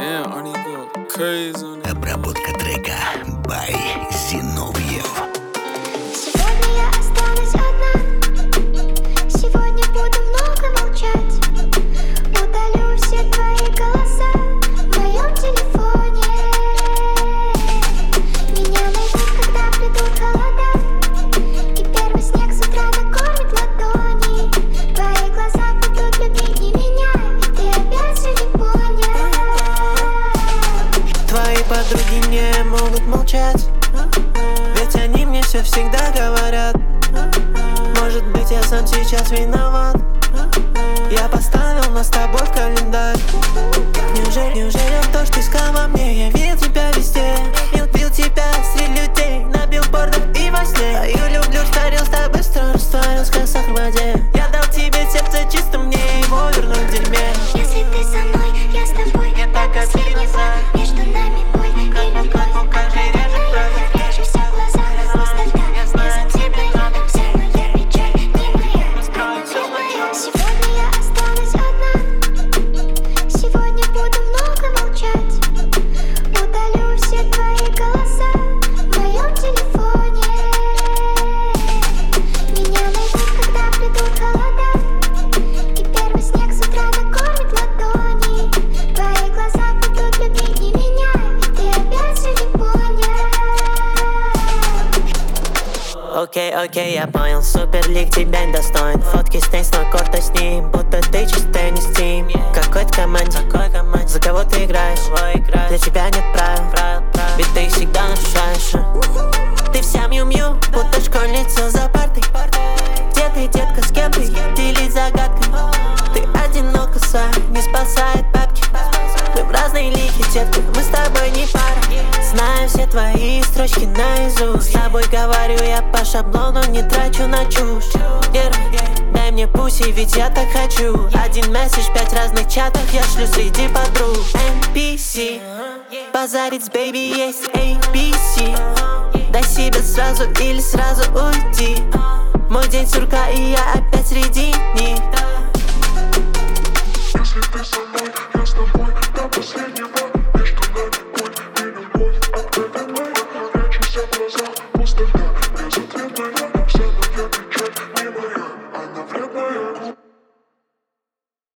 Damn, Arnie go crazy on it. Обработка трека by Zinoviev. Сегодня я останусь одна. Сегодня буду много молчать. Удалю все твои голоса в моем телефоне. Меня найдут, когда придут холода, и первый снег с утра накормит ладони. Твои глаза будут любить не меня, ведь ты опять все не понял. Твои подруги не могут молчать, ведь они мне все всегда говорят. Может быть, я сам сейчас виноват. Я поставил нас с тобой в календарь. Неужели то, что искал во мне? Я видел тебя везде, видел тебя среди людей, на билбордах и во сне. Я люблю, растворился так быстро, растворился как сахар в воде. Я дал тебе сердце чисто, мне его вернуть в дерьме. Если ты со мной, я с тобой. Я так обиделся. Между нами боль и любовь. Каждый режет кровь. Я прячу все в глазах, пустота. Не затем рядом, вся моя печаль не моя. Сегодня я останусь одна. Сегодня буду много молчать. Удалю все твои голоса в моем телефоне. Меня найдут, когда придут холода, и первый снег с утра накормит ладони. Твои глаза будут любить не меня, ведь ты опять все не понял. Окей, я понял, Суперлиг тебя не достоин. Фотки с теннисного корта с ним, будто ты чистый не Steam. Какой-то команде, за кого ты играешь? Для тебя нет правил, ведь ты их всегда нарушаешь. Ты вся мью-мью, будто школьница за партой. Где ты, детка, с кем ты? Делись загадкой. Ты одинока, не спасает бабки. Мы в разные лиги, детка, мы с тобой не пара. Знаю все твои строчки наизусть. С тобой говорю я по шаблону, не трачу на чушь. Дай мне пуси, ведь я так хочу. Один месседж, 5 разных чатов я шлю среди подруг. NPC, базарить с бэйби есть ABC. Дай себе сразу или сразу уйти. Мой день сурка и я опять среди них. Если ты со мной, я с тобой, да